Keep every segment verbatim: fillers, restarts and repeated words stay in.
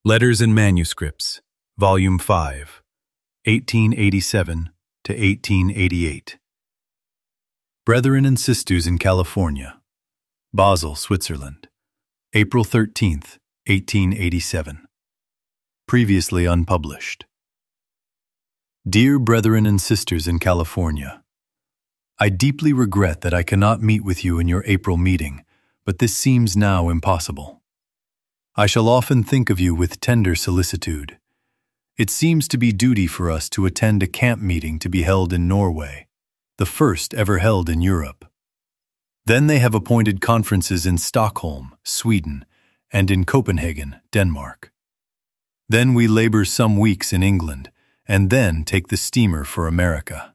Letters and Manuscripts, Volume five, eighteen eighty-seven to eighteen eighty-eight. Brethren and Sisters in California, Basel, Switzerland, April thirteenth, eighteen eighty-seven. Previously unpublished. Dear Brethren and Sisters in California, I deeply regret that I cannot meet with you in your April meeting, but this seems now impossible. I shall often think of you with tender solicitude. It seems to be duty for us to attend a camp meeting to be held in Norway, the first ever held in Europe. Then they have appointed conferences in Stockholm, Sweden, and in Copenhagen, Denmark. Then we labor some weeks in England, and then take the steamer for America.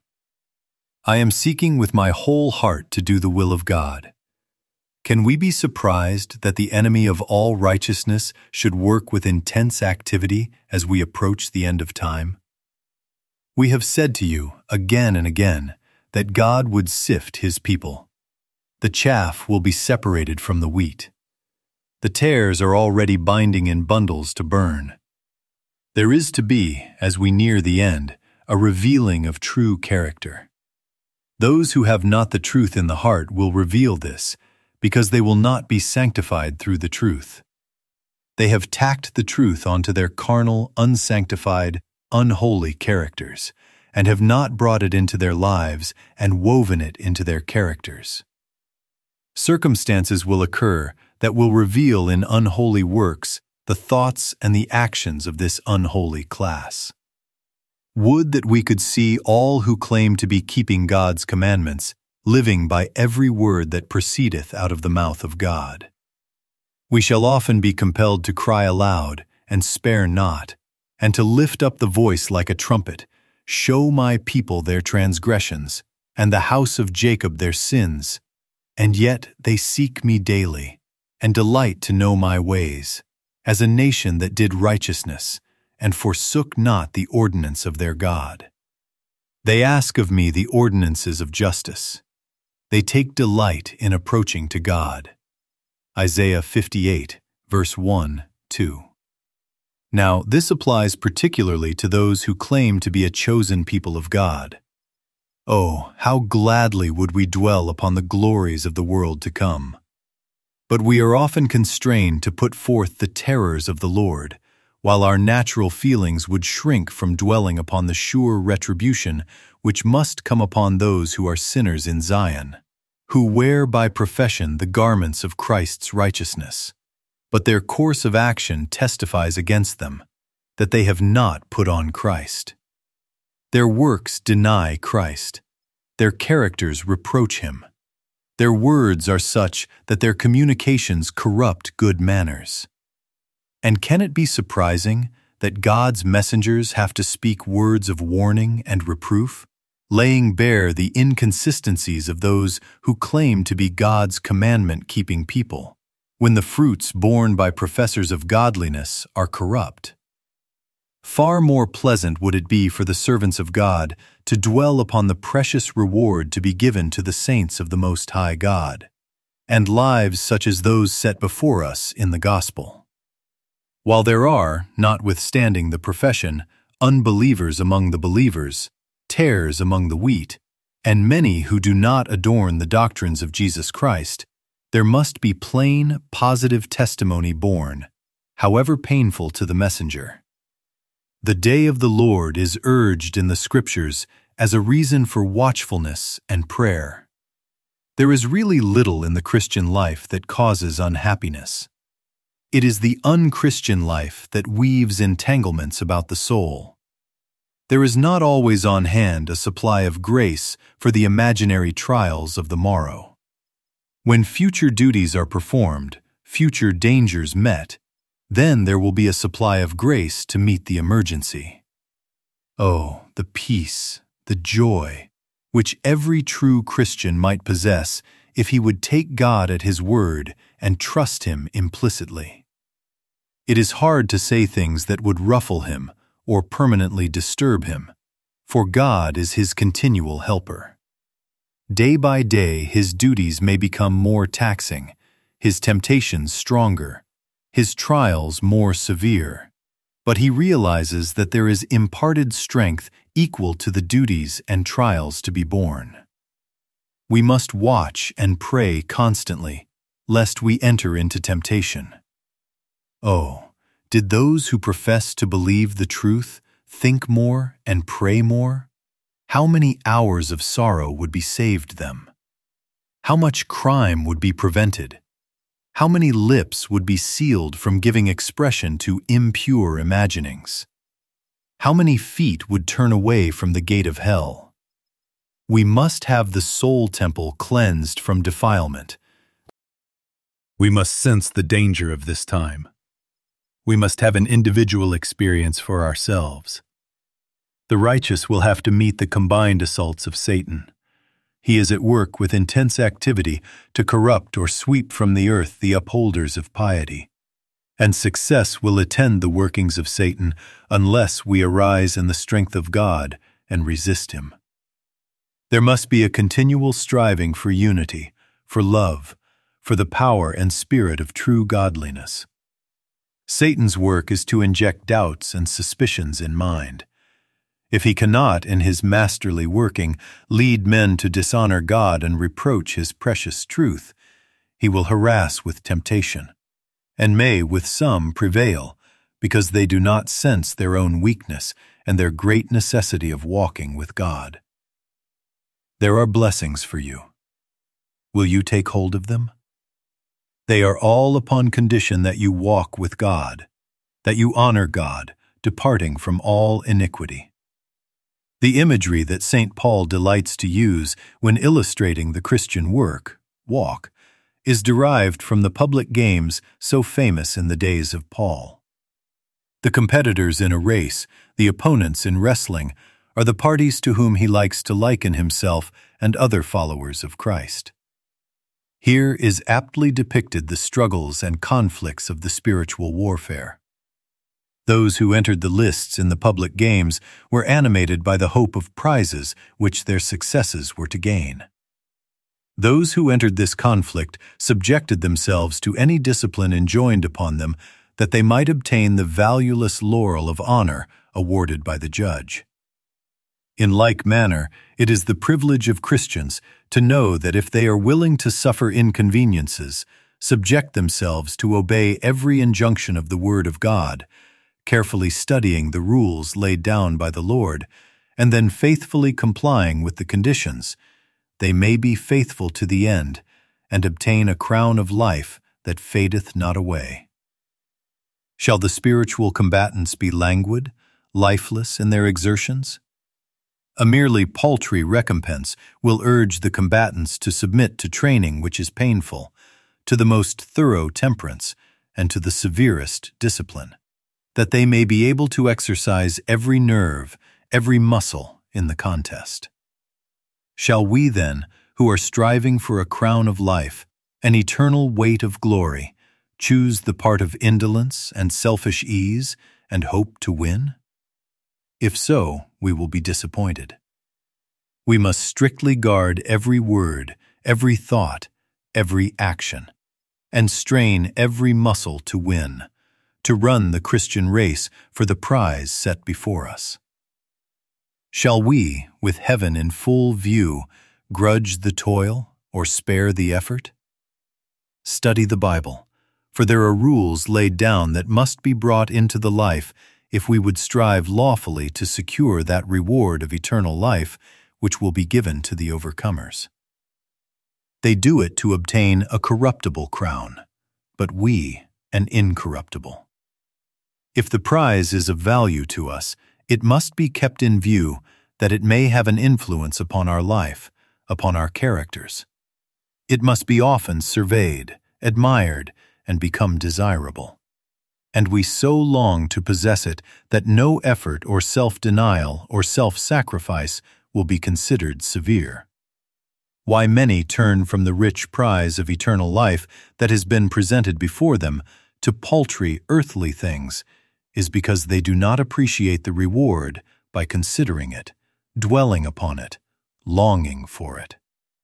I am seeking with my whole heart to do the will of God. Can we be surprised that the enemy of all righteousness should work with intense activity as we approach the end of time? We have said to you again and again that God would sift his people. The chaff will be separated from the wheat. The tares are already binding in bundles to burn. There is to be, as we near the end, a revealing of true character. Those who have not the truth in the heart will reveal this, because they will not be sanctified through the truth. They have tacked the truth onto their carnal, unsanctified, unholy characters, and have not brought it into their lives and woven it into their characters. Circumstances will occur that will reveal in unholy works the thoughts and the actions of this unholy class. Would that we could see all who claim to be keeping God's commandments living by every word that proceedeth out of the mouth of God. We shall often be compelled to cry aloud and spare not, and to lift up the voice like a trumpet, show my people their transgressions, and the house of Jacob their sins. And yet they seek me daily, and delight to know my ways, as a nation that did righteousness, and forsook not the ordinance of their God. They ask of me the ordinances of justice. They take delight in approaching to God. Isaiah fifty-eight, verse one, two. Now, this applies particularly to those who claim to be a chosen people of God. Oh, how gladly would we dwell upon the glories of the world to come. But we are often constrained to put forth the terrors of the Lord, while our natural feelings would shrink from dwelling upon the sure retribution which must come upon those who are sinners in Zion, who wear by profession the garments of Christ's righteousness, but their course of action testifies against them, that they have not put on Christ. Their works deny Christ. Their characters reproach him. Their words are such that their communications corrupt good manners. And can it be surprising that God's messengers have to speak words of warning and reproof, laying bare the inconsistencies of those who claim to be God's commandment-keeping people, when the fruits borne by professors of godliness are corrupt? Far more pleasant would it be for the servants of God to dwell upon the precious reward to be given to the saints of the Most High God, and lives such as those set before us in the gospel. While there are, notwithstanding the profession, unbelievers among the believers, tares among the wheat, and many who do not adorn the doctrines of Jesus Christ, there must be plain, positive testimony borne, however painful to the messenger. The day of the Lord is urged in the Scriptures as a reason for watchfulness and prayer. There is really little in the Christian life that causes unhappiness. It is the unchristian life that weaves entanglements about the soul. There is not always on hand a supply of grace for the imaginary trials of the morrow. When future duties are performed, future dangers met, then there will be a supply of grace to meet the emergency. Oh, the peace, the joy, which every true Christian might possess if he would take God at his word and trust him implicitly. It is hard to say things that would ruffle him or permanently disturb him, for God is his continual helper. Day by day his duties may become more taxing, his temptations stronger, his trials more severe, but he realizes that there is imparted strength equal to the duties and trials to be borne. We must watch and pray constantly, lest we enter into temptation. Oh, did those who profess to believe the truth think more and pray more? How many hours of sorrow would be saved them? How much crime would be prevented? How many lips would be sealed from giving expression to impure imaginings? How many feet would turn away from the gate of hell? We must have the soul temple cleansed from defilement. We must sense the danger of this time. We must have an individual experience for ourselves. The righteous will have to meet the combined assaults of Satan. He is at work with intense activity to corrupt or sweep from the earth the upholders of piety. And success will attend the workings of Satan unless we arise in the strength of God and resist him. There must be a continual striving for unity, for love, for the power and spirit of true godliness. Satan's work is to inject doubts and suspicions in mind. If he cannot, in his masterly working, lead men to dishonor God and reproach his precious truth, he will harass with temptation, and may with some prevail, because they do not sense their own weakness and their great necessity of walking with God. There are blessings for you. Will you take hold of them? They are all upon condition that you walk with God, that you honor God, departing from all iniquity. The imagery that Saint Paul delights to use when illustrating the Christian work, walk, is derived from the public games so famous in the days of Paul. The competitors in a race, the opponents in wrestling, are the parties to whom he likes to liken himself and other followers of Christ. Here is aptly depicted the struggles and conflicts of the spiritual warfare. Those who entered the lists in the public games were animated by the hope of prizes which their successes were to gain. Those who entered this conflict subjected themselves to any discipline enjoined upon them that they might obtain the valueless laurel of honor awarded by the judge. In like manner, it is the privilege of Christians to know that if they are willing to suffer inconveniences, subject themselves to obey every injunction of the Word of God, carefully studying the rules laid down by the Lord, and then faithfully complying with the conditions, they may be faithful to the end and obtain a crown of life that fadeth not away. Shall the spiritual combatants be languid, lifeless in their exertions? A merely paltry recompense will urge the combatants to submit to training which is painful, to the most thorough temperance, and to the severest discipline, that they may be able to exercise every nerve, every muscle in the contest. Shall we then, who are striving for a crown of life, an eternal weight of glory, choose the part of indolence and selfish ease and hope to win? If so, we will be disappointed. We must strictly guard every word, every thought, every action, and strain every muscle to win, to run the Christian race for the prize set before us. Shall we, with heaven in full view, grudge the toil or spare the effort? Study the Bible, for there are rules laid down that must be brought into the life if we would strive lawfully to secure that reward of eternal life which will be given to the overcomers. They do it to obtain a corruptible crown, but we an incorruptible. If the prize is of value to us, it must be kept in view that it may have an influence upon our life, upon our characters. It must be often surveyed, admired, and become desirable. And we so long to possess it that no effort or self-denial or self-sacrifice will be considered severe. Why many turn from the rich prize of eternal life that has been presented before them to paltry earthly things is because they do not appreciate the reward by considering it, dwelling upon it, longing for it.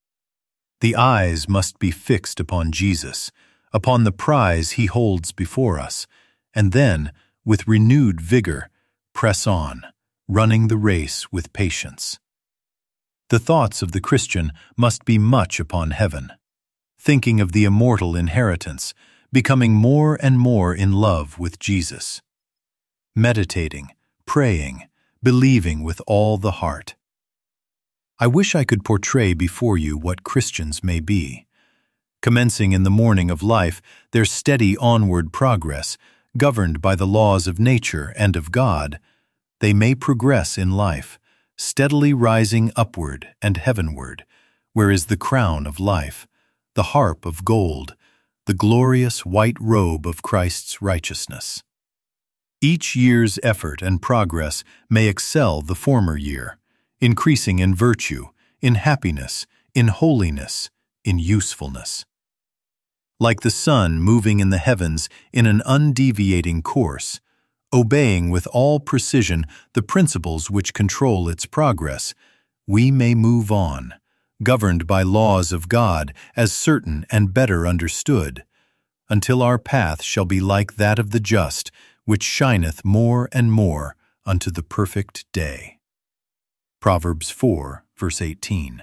The eyes must be fixed upon Jesus, upon the prize he holds before us, and then with renewed vigor, press on, running the race with patience. The thoughts of the Christian must be much upon heaven, thinking of the immortal inheritance, becoming more and more in love with Jesus. Meditating, praying, believing with all the heart. I wish I could portray before you what Christians may be. Commencing in the morning of life, their steady onward progress, governed by the laws of nature and of God, they may progress in life, steadily rising upward and heavenward, where is the crown of life, the harp of gold, the glorious white robe of Christ's righteousness. Each year's effort and progress may excel the former year, increasing in virtue, in happiness, in holiness, in usefulness. Like the sun moving in the heavens in an undeviating course, obeying with all precision the principles which control its progress, we may move on, governed by laws of God as certain and better understood, until our path shall be like that of the just, which shineth more and more unto the perfect day. Proverbs four, verse eighteen.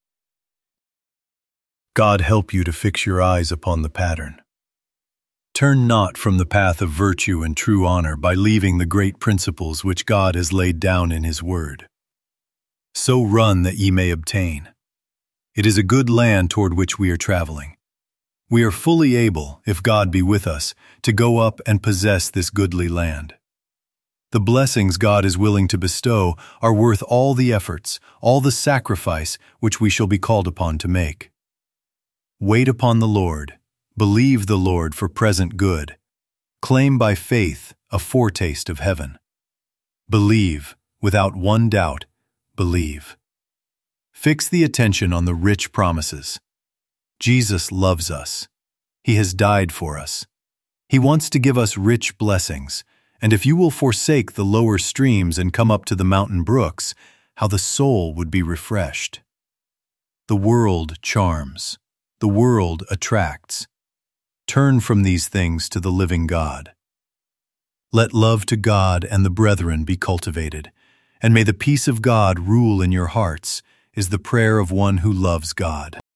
God help you to fix your eyes upon the pattern. Turn not from the path of virtue and true honor by leaving the great principles which God has laid down in His Word. So run that ye may obtain. It is a good land toward which we are traveling. We are fully able, if God be with us, to go up and possess this goodly land. The blessings God is willing to bestow are worth all the efforts, all the sacrifice which we shall be called upon to make. Wait upon the Lord, believe the Lord for present good, claim by faith a foretaste of heaven. Believe, without one doubt, believe. Fix the attention on the rich promises. Jesus loves us. He has died for us. He wants to give us rich blessings, and if you will forsake the lower streams and come up to the mountain brooks, how the soul would be refreshed. The world charms. The world attracts. Turn from these things to the living God. Let love to God and the brethren be cultivated, and may the peace of God rule in your hearts, is the prayer of one who loves God.